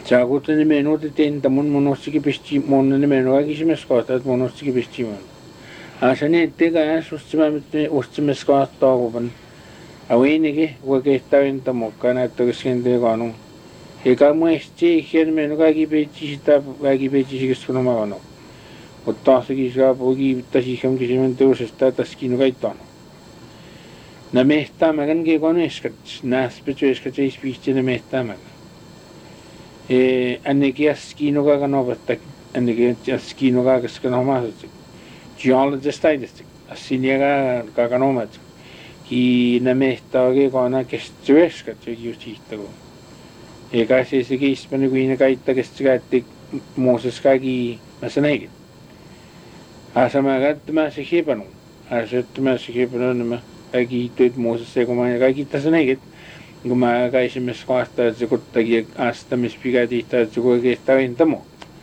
Saakuten minuutti tinta mun ostikin pisti monen menu kaikki me skotat mun ostikin pisti mun. Asani ettei ostimme skottaa kuvan. Awiniki oikeastaan inta mukaan että keskenteen kanu. Eikä muisti siihen menu kaikki pisti sitä kaikki pisti sikistä kun mä kanu. Mutta taaskin saa puhukin pitäisi siihen kysymään teosesta tässäkin kaiktaan. Nämä mehtämäkän kekon eskat, näspetsy eskat ei pisti nämä mehtämäkän. Ainakin äskiinokaa kanovattaa, ainakin äskiinokaa kesken omaisesti. Geologista idästi, äskiniäkää kakanomat. Nämä mehtämäkän kekona kestyy eskat, just hiihtako. Eikä se kiispänä kuin ne kaikta kestyy, että Mooses kaikki mässä näikin. Asamaga tämässä hipanu. Tämässä hipanu nämä kaikki työt Mooses se kun mä kaikki tässä näin. Kun mä käisimme skoasta että se kuitenkin astamispikatista että se oikeastaan intamo.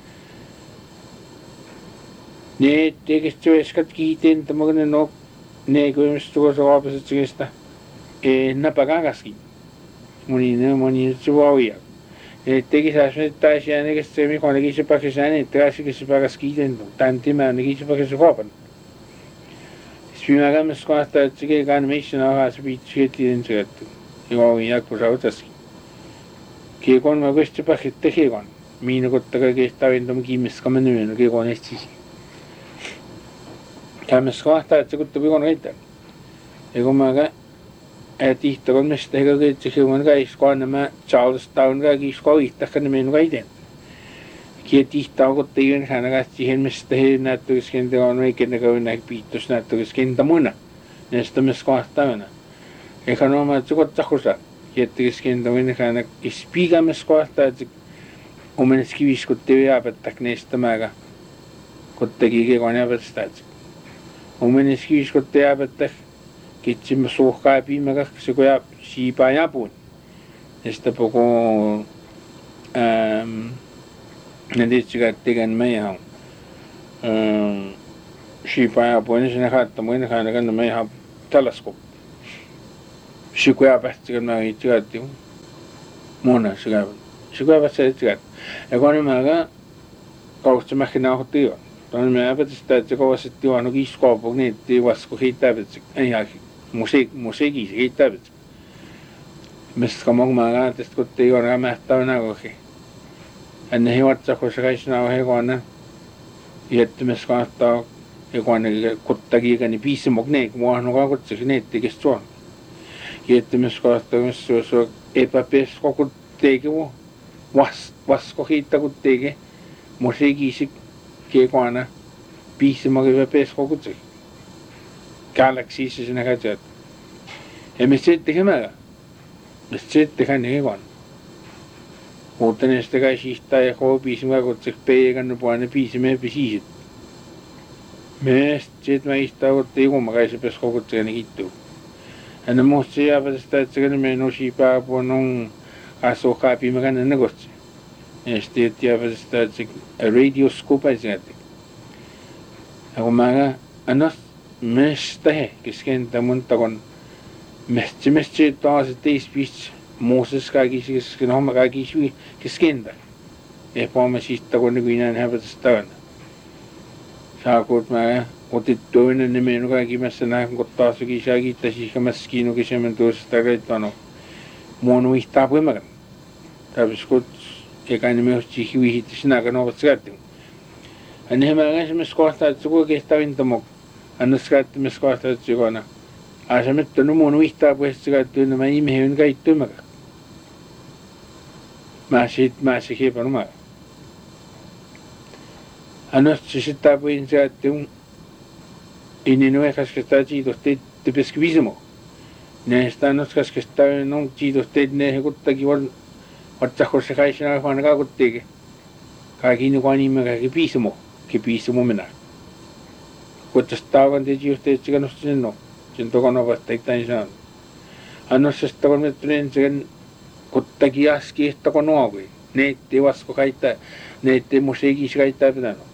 Ne tekee eskat kiiteen tämmöinen no ne kun tuossa vaapassa sitä napakakaskin. Moni se vauja. Teki se taisi ainakin se mikä ainakin se pakissa aina taisi se pakas kiiten tanti mä ainakin se pakas huopan. Spimäkämme skoasta että se kan mission aha se pitchittiin se että joo ja kun sautas. Kiekon mä kosti pakitte kiekon. Minä kottakaa kestävin tom kiimiskamme nyt kiekon estis. Kämme skoasta että se kuttu kiekon heittää. Eikö mä tihtakon mistä eikä keitsi hiukan käiskoa nämä Charlestown kaikki skoittakka nimen kaiten. Kie tihtakot teidän hänäkään siihen mistä he näyttäisi kentä on oikein näköinen näin piittos näyttäisi kentä muina. Näistä me skoahtavana. Eikä nuoma että se kotsakusta. Jättäisi kentä muina hänä ispiikamme skoahtaa että omeneski viskotti jääpättäk näistä määrä. Kotteki kekon jääpättästä. Omeneski viskotti jääpättäk. Kitsimme suhkaa piimäkä se kun siipaa japuun. Ja sitten poko ne tietysti tekee meidän siipaa japuun ja sinne haattamuin ja meidän teleskoop. Se kun päästä kun mä itse käytiin mona se käyvät. Se kun päästä itse käytiin. Ja kun ne määrä kautta mäkin nauhoittiin. Tuonne me päästä että kovasti juonu kiskoapu niin että vasko hiittää että ei musiikki se hiittää. Mistä kun mä ajattelin kun ei ole mähtävänä koki. Ennen hivatsa kun se käisi nauhe kone. Jättimässä kannattaa ja kone kottakin niin piisimok ne kun mua on kakutsakin neettikin tuon. Jättimässä kannattaa missä jos on epäpes koko teki vasko hiittää kun teki. Musiikki se kekona piisimok epäpes kokutsakin. Galaxissa sinä katsot. Emme sitten tekemään. Me sitten tehdään kekon. Mutta ne sitten kai siihtaa ja piisimok kokutsakin peikannut puolelle piisimeen pisiisit. Me sitten mä istaa kotti kun kai se pes kokutsakin niin kittuu. Ennen muusta se jääpä sitä että se me nosi pääpuun on asuukaa piimäkään ennen kotsi. Ja sitten jääpä sitä että se radioskoopa sieltä. Ja kun mä annas mistä he keskentä monta kun mesti taas teis pist Mooses kaikki kesken homma kaikki keskentä. Ja paamme siitä kun nykyinen hävästä. Saakut mä otit toinen nimen kaikki mässä näin kun taaskin saa kiittää siihen mäskiin kysymään tuosta kaiktano. Muonu ihtaa puimakan. Täpis kun eikä ne myös siihen vihitti sinäkään ovat säätty. Ennen mä ensimmäisessä kohtaa että se kuitenkin rintamok. Annas käyttämässä kohtaa että se kona. Asemettä no muun ihtaa puhesta käyttöön nämä ihmeen käyttömäkä. Mä se hieman mä. Annas se sitten puhin se että ennen noin kaskestaa kiitosteet te peski viisimo. Näistä annas kaskestaa no kiitosteet ne kuttakin on otsakossa kaisena vaan kaakutteekin. Kaikki no vaan ihmeen kaikki piisimo. Piisimo mennä. Kutsastaan tietysti yhteydessä kannusti sen no. Sen tokana vasta eittäin saanut. Annossasta kun me tulin sen kuttakin aski että kun nuokui. Ne ettei vasko kaittaa. Ne ettei musiikissa kaittaa pitänyt.